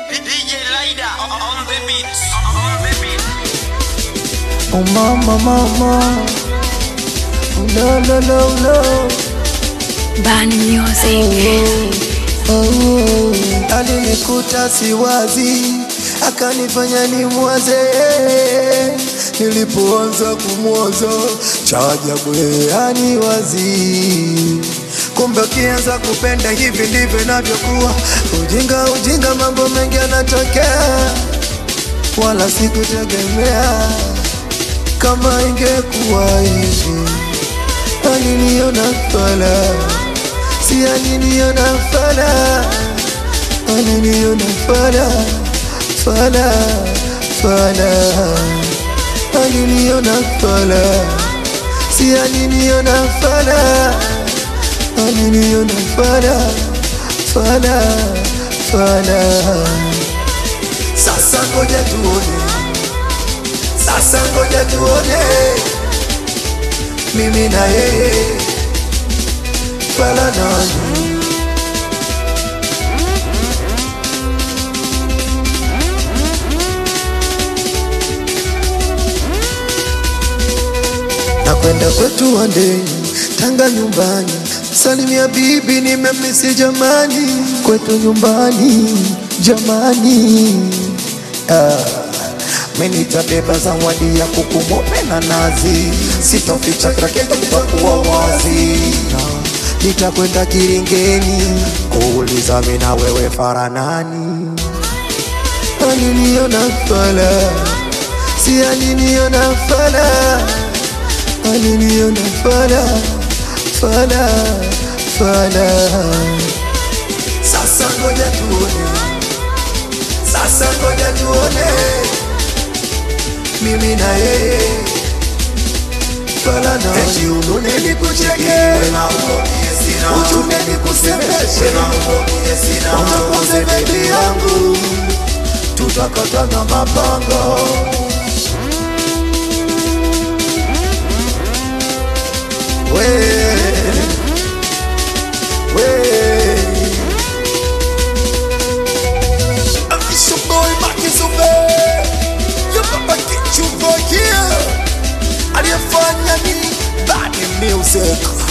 DJ Lida on the beat. On the beat. Oh mama, mama. Oh no, no, no, no. Bani music. Oh, alinikuta siwazi, akanifanya nimwaze. Nilipoanza kumwaza, cha ajabu yani wazi. Kumbe ukianza kupenda hivi ndivyo inavyokuwa. Ujinga mambo mengi yanatokea, wala sikutegemea kama ingekuwa hivi. Aliniona fala, si aliniona fala. Aliniona fala, fala, fala. Aliniona fala, si aliniona fala. Aliniona fala, fala, fala. Sasa ngoja tuone, sasa ngoja tuone, mimi na yeye fala nani. Nakwenda kwetu Wandeni, Tanga nyumbani, salimia bibi nimemisi jamani. Kwetu nyumbani jamani, mimi nitabeba zawadi ya kuku mope na nazi. Sitoficha kraketo kwa wazi. Nitakwenda Kiringeni kuuliza mimi na wewe fara nani. Aliniona fala, si aliniona fala. Aliniona fala, fala, fala. Sasa ngoja tuone, sasa ngoja tuone, mimi na yeye fala na. Eti unune nikucheke, uchune nikusemeshe, utakoze bebi yangu, tutakata na mapanga. It's your boy Marcus Ove. You papa get you boy here. Aliyefanya ni Bani Music.